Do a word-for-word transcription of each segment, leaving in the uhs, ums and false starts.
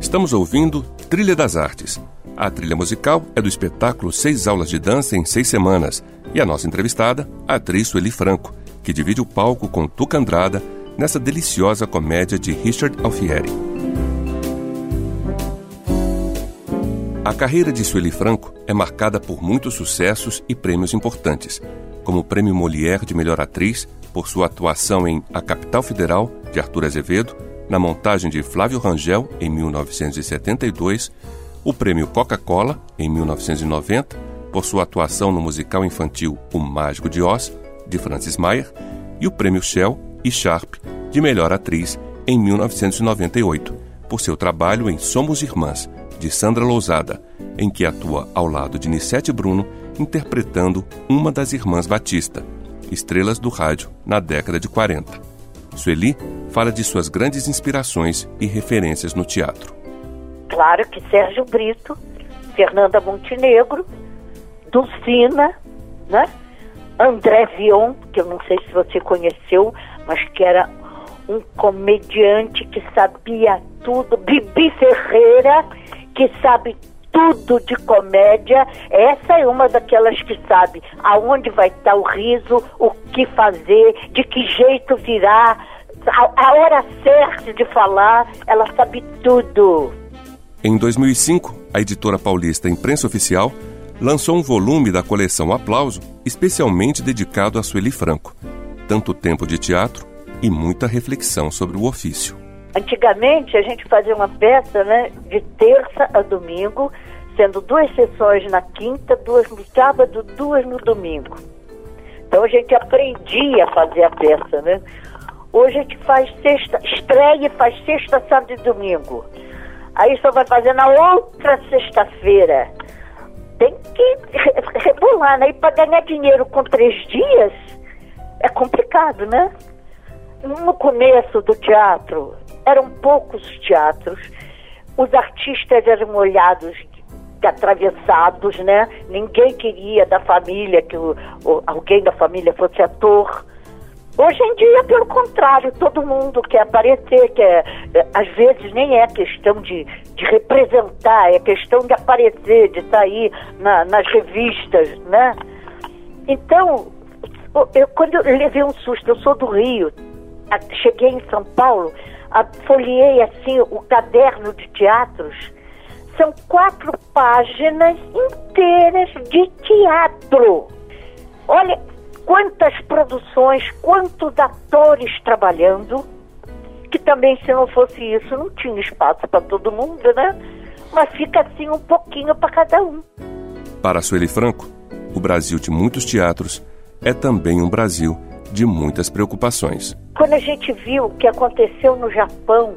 Estamos ouvindo Trilha das Artes. A trilha musical é do espetáculo Seis Aulas de Dança em Seis Semanas e a nossa entrevistada, a atriz Sueli Franco, que divide o palco com Tuca Andrada nessa deliciosa comédia de Richard Alfieri. A carreira de Sueli Franco é marcada por muitos sucessos e prêmios importantes, como o Prêmio Molière de Melhor Atriz, por sua atuação em A Capital Federal, de Arthur Azevedo, na montagem de Flávio Rangel, em mil novecentos e setenta e dois, o Prêmio Coca-Cola, em mil novecentos e noventa, por sua atuação no musical infantil O Mágico de Oz, de Francis Mayer, e o Prêmio Shell e Sharp, de Melhor Atriz, em mil novecentos e noventa e oito, por seu trabalho em Somos Irmãs, de Sandra Lousada, em que atua ao lado de Nissete Bruno, interpretando uma das irmãs Batista, estrelas do rádio na década de quarenta. Sueli fala de suas grandes inspirações e referências no teatro. Claro que Sérgio Brito, Fernanda Montenegro, Dulcina, né? André Vion, que eu não sei se você conheceu, mas que era um comediante que sabia tudo, Bibi Ferreira, que sabe tudo de comédia. Essa é uma daquelas que sabe aonde vai estar o riso, o que fazer, de que jeito virar, a, a hora certa de falar. Ela sabe tudo. Em dois mil e cinco, a editora paulista Imprensa Oficial lançou um volume da coleção Aplauso, especialmente dedicado a Sueli Franco. Tanto tempo de teatro e muita reflexão sobre o ofício. Antigamente, a gente fazia uma peça, né, de terça a domingo, sendo duas sessões na quinta, duas no sábado, duas no domingo. Então a gente aprendia a fazer a peça, né? Hoje a gente faz sexta, estreia e faz sexta, sábado e domingo. Aí só vai fazer na outra sexta-feira. Tem que rebolar, né? E para ganhar dinheiro com três dias é complicado, né? No começo do teatro, eram poucos teatros, os artistas eram olhados, atravessados, né? Ninguém queria da família que o, o, alguém da família fosse ator. Hoje em dia, pelo contrário, todo mundo quer aparecer, quer, às vezes nem é questão de, de representar, é questão de aparecer, de sair na, nas revistas, né? Então, eu, quando eu levei um susto, eu sou do Rio, cheguei em São Paulo, folheei assim o caderno de teatros, são quatro páginas inteiras de teatro. Olha quantas produções, quantos atores trabalhando, que também, se não fosse isso, não tinha espaço para todo mundo, né? Mas fica assim um pouquinho para cada um. Para Sueli Franco, o Brasil de muitos teatros é também um Brasil de muitas preocupações. Quando a gente viu o que aconteceu no Japão,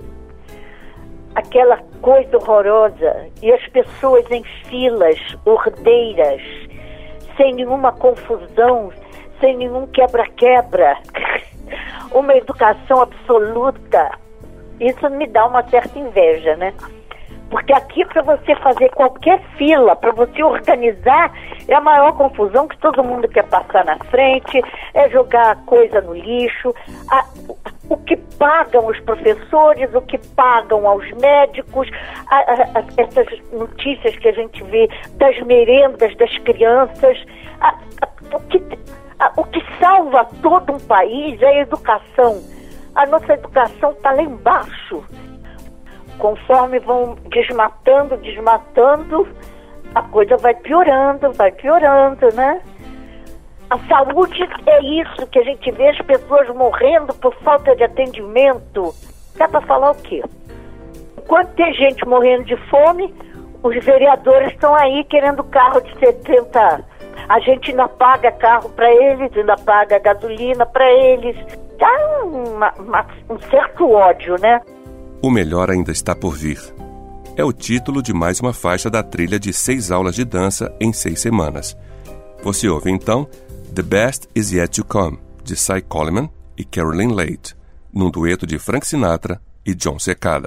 aquela coisa horrorosa, e as pessoas em filas ordeiras, sem nenhuma confusão, sem nenhum quebra-quebra, uma educação absoluta, isso me dá uma certa inveja, né? Porque aqui, para você fazer qualquer fila, para você organizar, é a maior confusão, que todo mundo quer passar na frente, é jogar coisa no lixo, a, o que pagam os professores, o que pagam aos médicos, a, a, a, essas notícias que a gente vê das merendas das crianças, a, a, o, que, a, o que salva todo um país é a educação. A nossa educação está lá embaixo. Conforme vão desmatando, desmatando, a coisa vai piorando, vai piorando, né? A saúde é isso que a gente vê, as pessoas morrendo por falta de atendimento. Dá para falar o quê? Enquanto tem gente morrendo de fome, os vereadores estão aí querendo carro de setenta. A gente ainda paga carro para eles, ainda paga gasolina para eles. Dá uma, uma, um certo ódio, né? O melhor ainda está por vir. É o título de mais uma faixa da trilha de Seis Aulas de Dança em Seis Semanas. Você ouve então The Best Is Yet to Come, de Cy Coleman e Caroline Leight, num dueto de Frank Sinatra e John Cicada.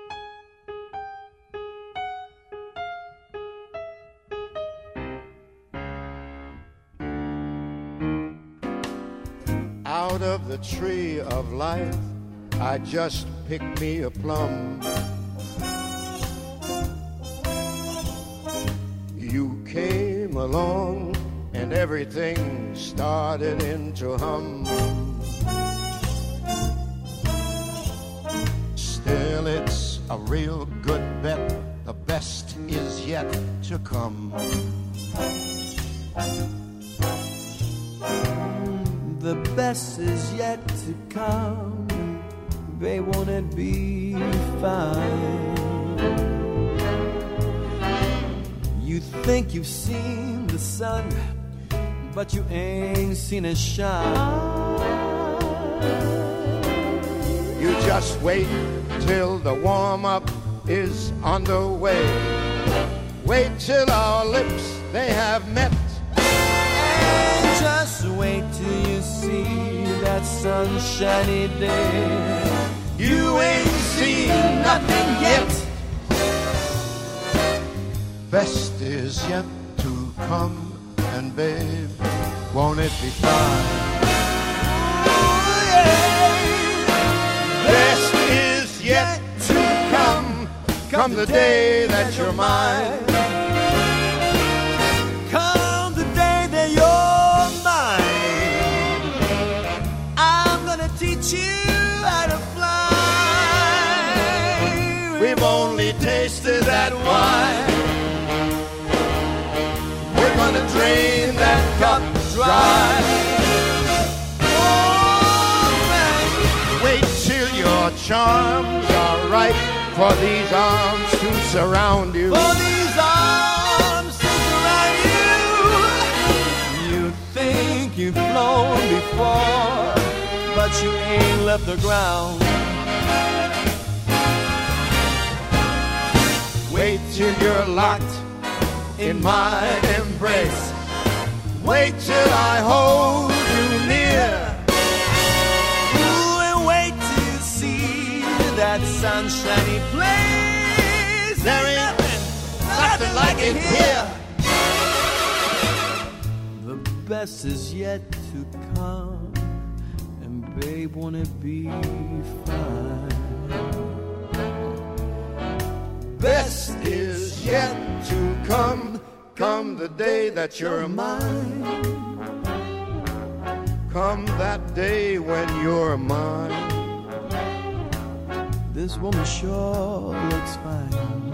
Out of the tree of life I just picked me a plum. You came along and everything started into hum. Still, it's a real good bet. The best is yet to come. The best is yet to come. Babe, won't it be fine? You think you've seen the sun, but you ain't seen it shine. You just wait till the warm-up is underway. Wait till our lips, they have met. And just wait till you see that sunshiny day. You ain't seen nothing yet. Best is yet to come, and babe, won't it be fine? Oh, yeah. Best is yet to come, come the day that you're mine. Come the day that you're mine. I'm gonna teach you how to fly. We've only tasted that wine. We're gonna drain that cup dry. Oh, man. Wait till your charms are ripe for these arms to surround you. For these arms to surround you. You think you've flown before, but you ain't left the ground. Wait till you're locked in my embrace. Wait till I hold you near. Ooh, and wait till you see that sunshiny place. There ain't nothing like it here. The best is yet to come, and babe, won't it be fine? Best is yet to come, come the day that you're mine. Come that day when you're mine. This woman sure looks fine.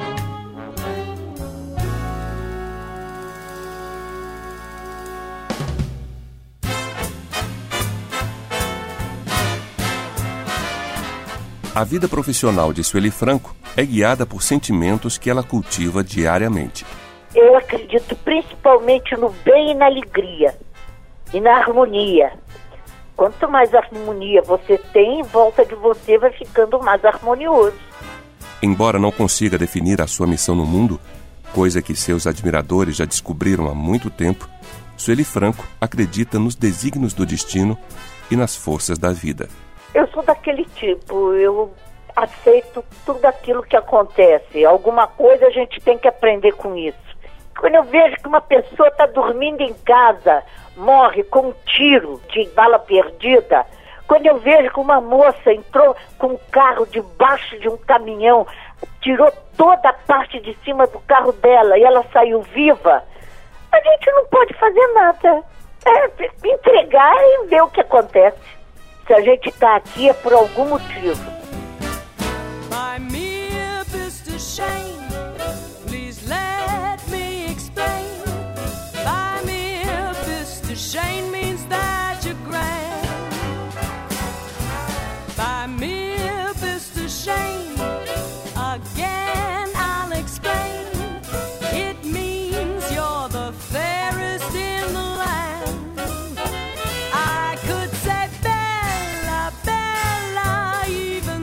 A vida profissional de Sueli Franco é guiada por sentimentos que ela cultiva diariamente. Eu acredito principalmente no bem e na alegria, e na harmonia. Quanto mais harmonia você tem, em volta de você vai ficando mais harmonioso. Embora não consiga definir a sua missão no mundo, coisa que seus admiradores já descobriram há muito tempo, Sueli Franco acredita nos desígnios do destino e nas forças da vida. Eu sou daquele tipo, eu aceito tudo aquilo que acontece. Alguma coisa a gente tem que aprender com isso. Quando eu vejo que uma pessoa está dormindo em casa, morre com um tiro de bala perdida. Quando eu vejo que uma moça entrou com um carro debaixo de um caminhão, tirou toda a parte de cima do carro dela e ela saiu viva, a gente não pode fazer nada. É entregar e ver o que acontece. Se a gente está aqui é por algum motivo. My mere best to shame, please let me explain. My mere best to shame means that you're grand. My mere best to shame, again I'll explain. It means you're the fairest in the land. I could say Bella, Bella, even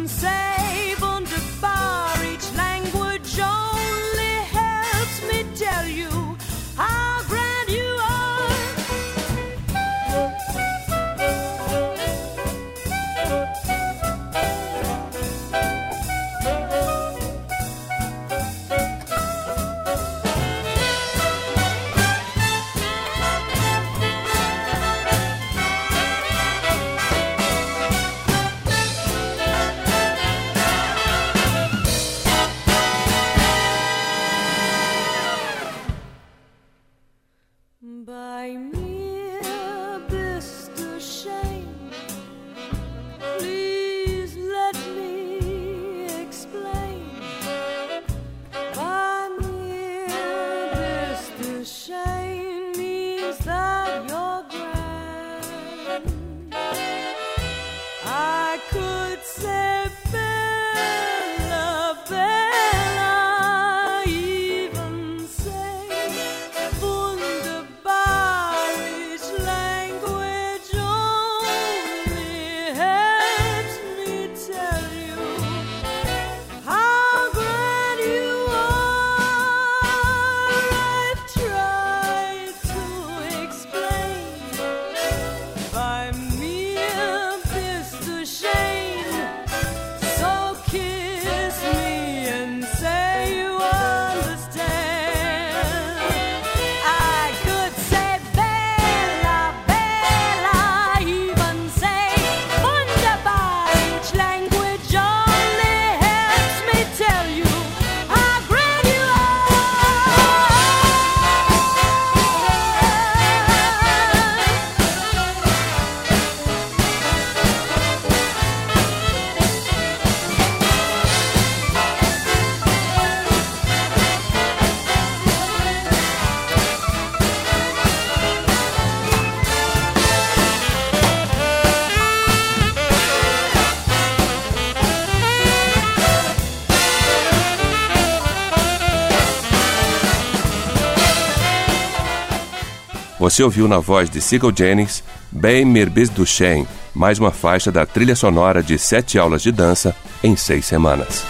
Você ouviu na voz de Sigel Jennings, Bem mir bist du schön, mais uma faixa da trilha sonora de sete aulas de dança em seis semanas.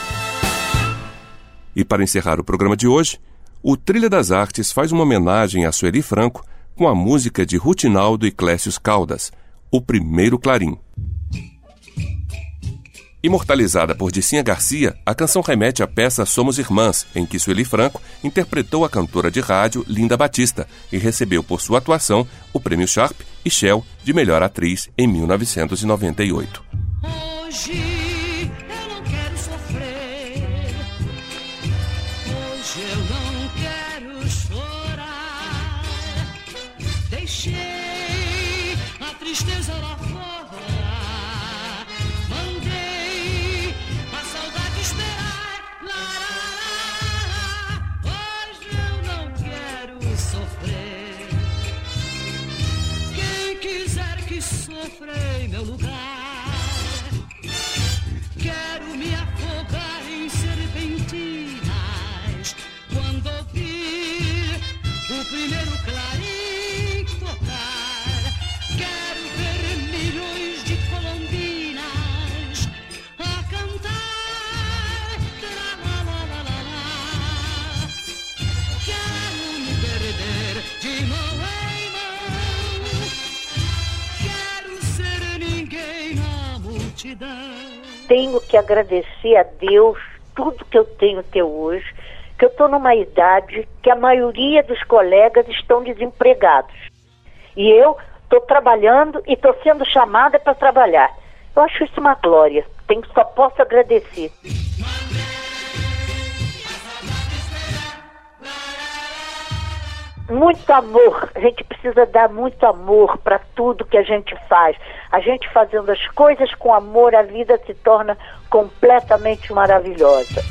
E para encerrar o programa de hoje, o Trilha das Artes faz uma homenagem a Sueli Franco com a música de Rutinaldo e Clécius Caldas, O Primeiro Clarim. Imortalizada por Dicinha Garcia, a canção remete à peça Somos Irmãs, em que Sueli Franco interpretou a cantora de rádio Linda Batista e recebeu por sua atuação o Prêmio Sharp e Shell de Melhor Atriz em mil novecentos e noventa e oito. Hoje eu não quero sofrer, hoje eu não quero chorar, deixei a tristeza lá fora, mandei a saudade esperar, lá, lá, lá, lá. Hoje eu não quero sofrer, quem quiser que sofra em meu lugar. Quero me afogar em serpentinas quando ouvir o primeiro clarim tocar. Quero ver milhões de colombinas a cantar. Lá, lá, lá, lá, lá. Quero me perder de mão em mão. Quero ser ninguém na multidão. Tenho que agradecer a Deus tudo que eu tenho até hoje, que eu estou numa idade que a maioria dos colegas estão desempregados. E eu estou trabalhando e estou sendo chamada para trabalhar. Eu acho isso uma glória. Tenho, só posso agradecer. Muito amor, a gente precisa dar muito amor para tudo que a gente faz. A gente fazendo as coisas com amor, a vida se torna completamente maravilhosa.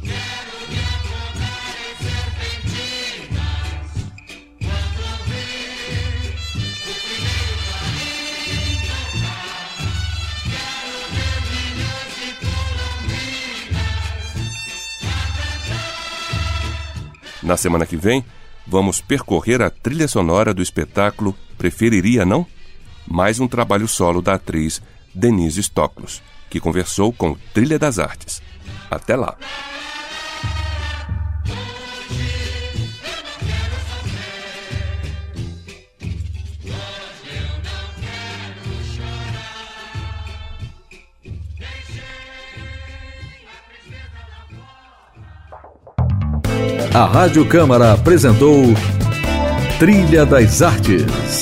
Na semana que vem, vamos percorrer a trilha sonora do espetáculo Preferiria Não? Mais um trabalho solo da atriz Denise Stoklos, que conversou com Trilha das Artes. Até lá! A Rádio Câmara apresentou Trilha das Artes.